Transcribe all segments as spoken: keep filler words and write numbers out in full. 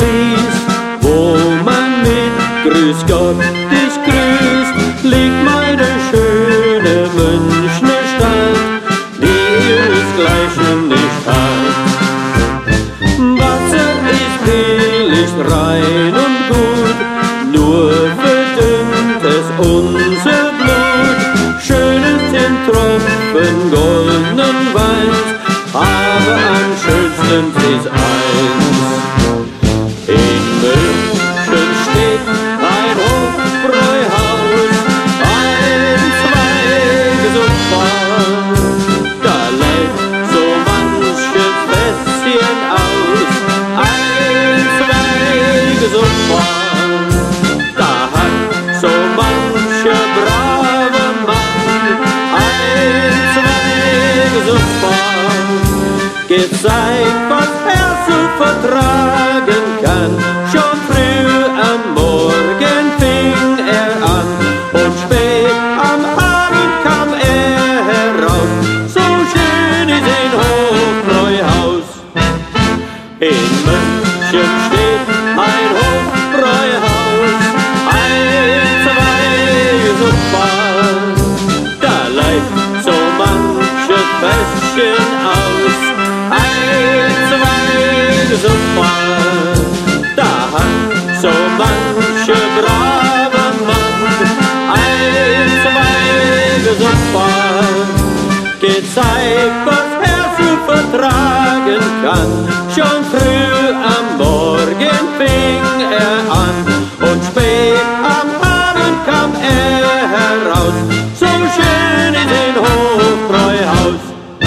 Paris, wo man mit Grüß Gott dich grüßt, liegt meine schöne Münchner Stadt, die ihresgleichen nicht hat. Wasser ist billig, rein und gut, nur verdünnt es unser Blut. Schön ist den Tropfen goldenen Weins, aber am schönsten ist eins. In München steht ein Hofbräuhaus, ein Zweig so fang, da leiht so manches Fässchen aus, ein Zweig so fang, da hat so mancher brave Mann, ein Zweig so fang, gezeigt, was er zu vertragen kann. Schon früh am Morgen fing er an und spät am Abend kam er heraus. So schön ist ein Hofbräuhaus. In München steht ein Hofbräuhaus, ein Zweig so fang, da leiht so manches Fässchen aus, ein Zweig so fang, da hat so manche brave Mann, ein Zweig so fang, gezeigt, was er zu vertragen kann. Schon früh am Morgen fing er an und spät am Abend kam er heraus. So schön ist ein Hofbräuhaus.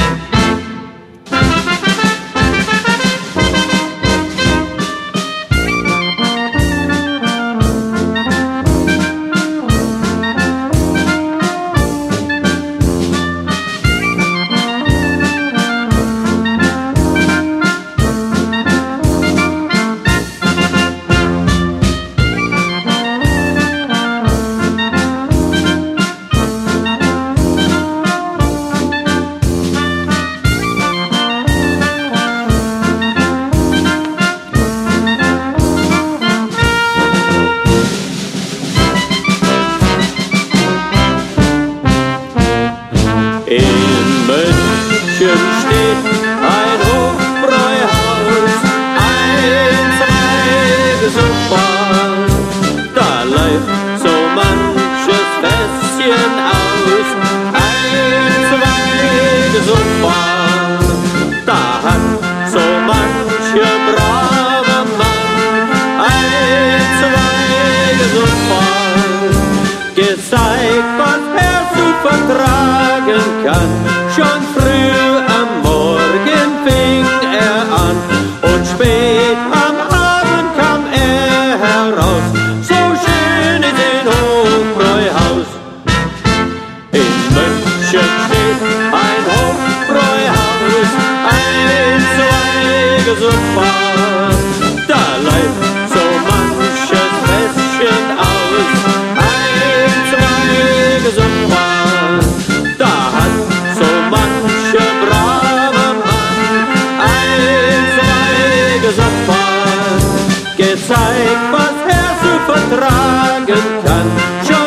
In München steht ein Hofbräuhaus, ein Zweig so fang, da leiht so manches Fässchen aus, ein Zweig so fang, da hat so mancher brave Mann, ein Zweig so fang, gezeigt, was er zu vertragen kann. Schon früh am Morgen fing er an und spät am Abend kam er heraus. So schön ist ein Hofbräuhaus. In München steht ein Hofbräuhaus, ein Zweig so fang, da leiht so manches Fässchen aus, ein Zweig so fang, da hat so mancher brave Mann, ein Zweig so fang, gezeigt, was er zu vertragen kann.